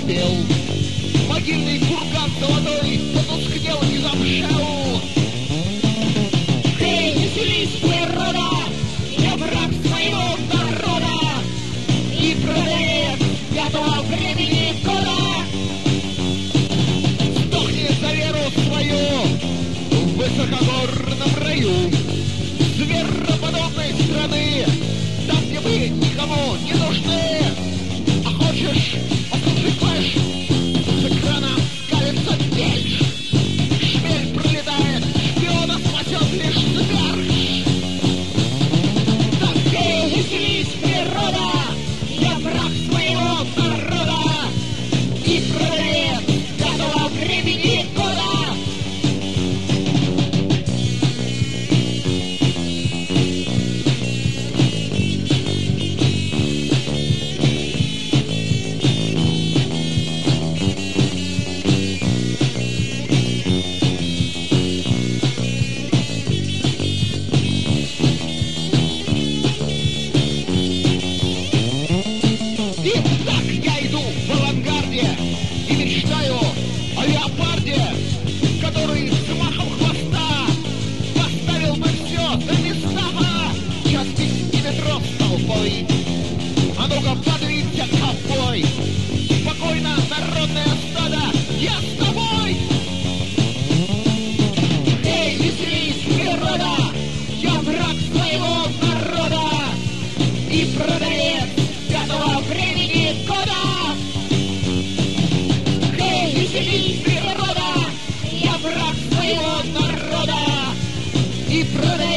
успел. Могильный курган золотой потускнел и замшел. Эй, веселись, природа, я враг своего народа и продавец пятого времени года. Сдохни за веру свою в высокогорном раю звероподобной страны, там, где мы никому не нужны. А хочешь послушать флэш? С экрана скалится меч. Шмель пролетает, шпиона спасет лишь сверх. Так эй, веселись, природа, я враг своего народа и продавец пятого времени года. И так я иду в авангарде и мечтаю о леопарде, который с махом хвоста поставил бы все на места. Час пик и метро с толпой. А ну-ка, подвинься, ковбой. Спокойно, народное стадо, я с тобой. Эй, веселись, природа, я враг своего народа и продавец пятого времени года. Эй, веселись, природа, я враг своего народа и продавец